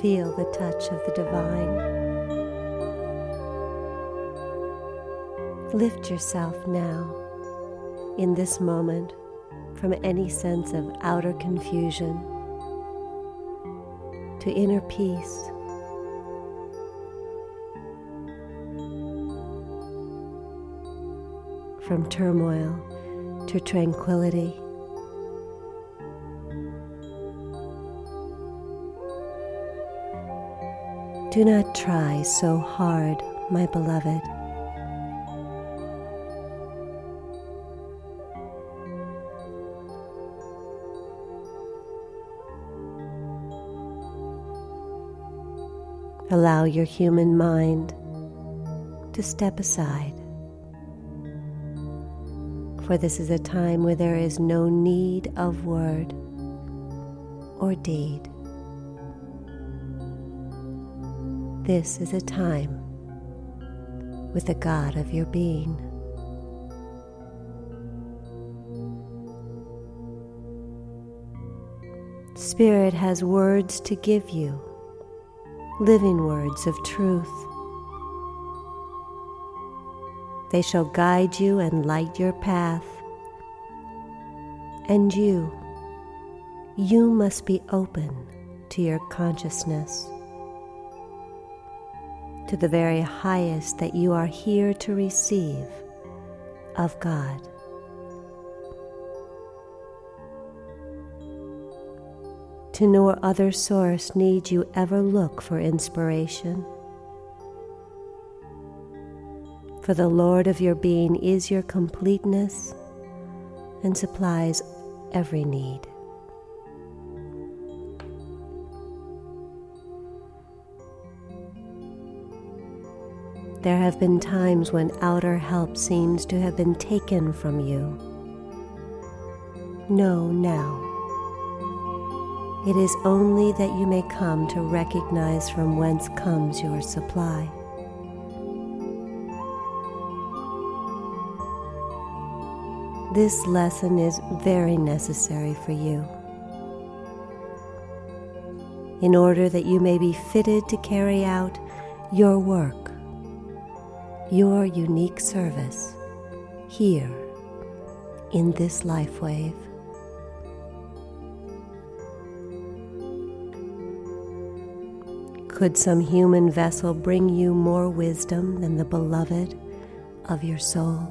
Feel the touch of the divine. Lift yourself now, in this moment, from any sense of outer confusion to inner peace. From turmoil to tranquility. Do not try so hard, my beloved. Allow your human mind to step aside, for this is a time where there is no need of word or deed. This is a time with the God of your being. Spirit has words to give you, living words of truth. They shall guide you and light your path. And you must be open to your consciousness, to the very highest that you are here to receive of God. To no other source need you ever look for inspiration, for the Lord of your being is your completeness and supplies every need. There have been times when outer help seems to have been taken from you. Know now, it is only that you may come to recognize from whence comes your supply. This lesson is very necessary for you, in order that you may be fitted to carry out your work, your unique service, here in this life wave. Could some human vessel bring you more wisdom than the beloved of your soul?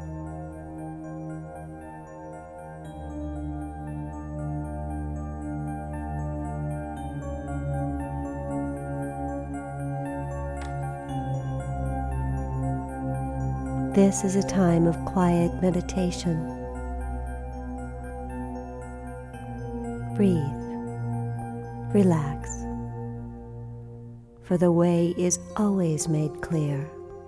This is a time of quiet meditation. Breathe, relax, for the way is always made clear.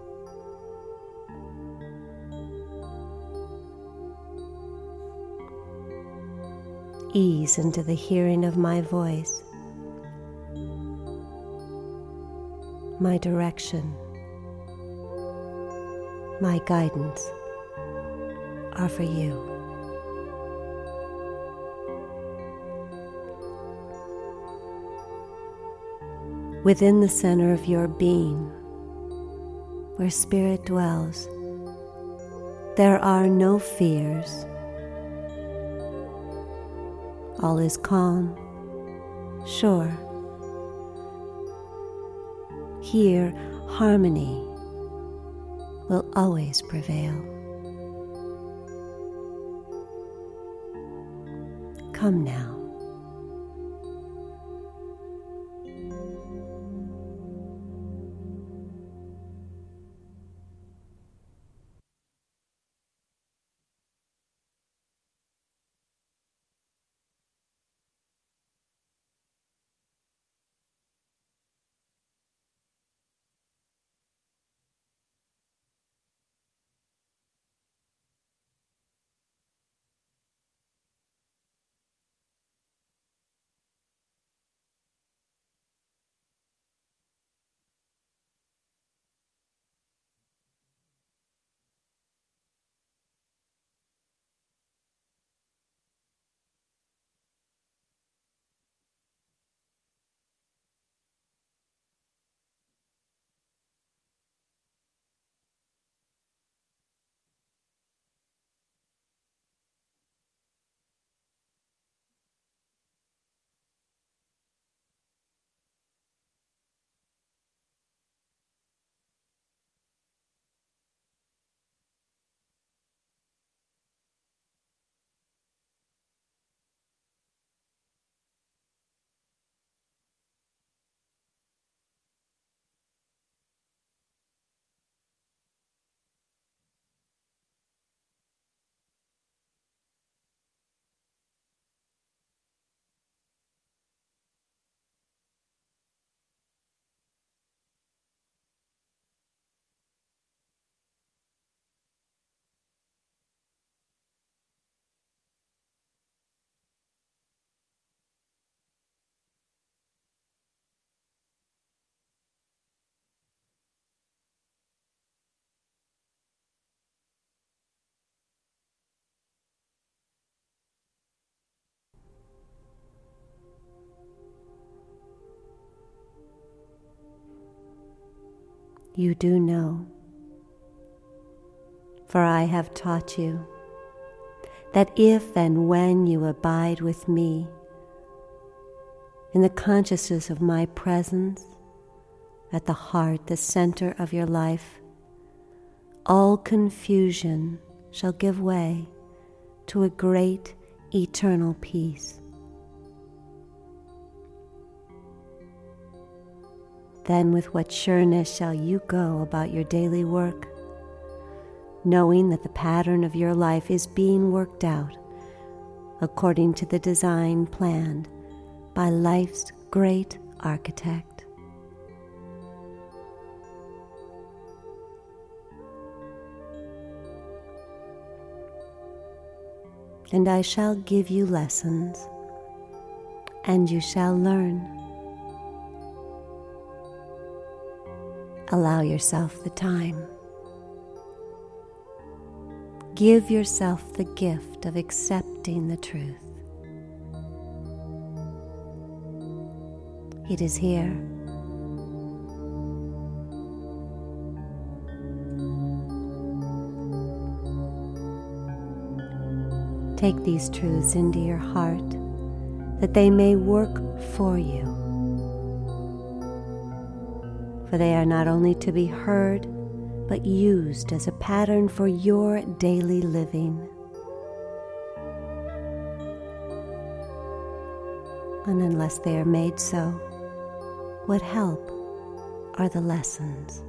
Ease into the hearing of my voice. My direction, my guidance are for you. Within the center of your being, where Spirit dwells, there are no fears. All is calm, sure. Here, harmony will always prevail. Come now. you do know. For I have taught you that if and when you abide with me in the consciousness of my presence at the heart, the center of your life, all confusion shall give way to a great eternal peace. Then with what sureness shall you go about your daily work, knowing that the pattern of your life is being worked out according to the design planned by life's great architect. And I shall give you lessons, and you shall learn. Allow yourself the time. Give yourself the gift of accepting the truth. It is here. Take these truths into your heart that they may work for you. For they are not only to be heard, but used as a pattern for your daily living. And unless they are made so, what help are the lessons?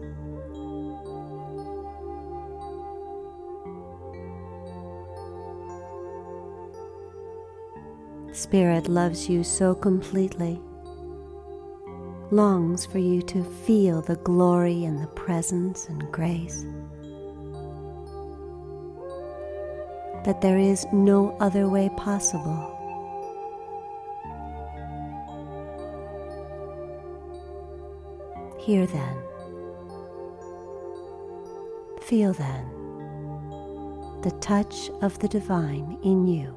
Spirit loves you so completely, longs for you to feel the glory and the presence and grace, that there is no other way possible. Hear then, feel then the touch of the divine in you.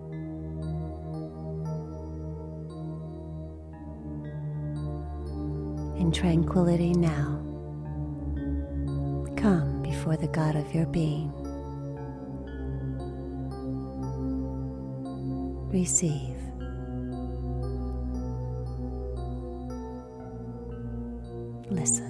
In tranquility now, come before the God of your being. Receive. Listen.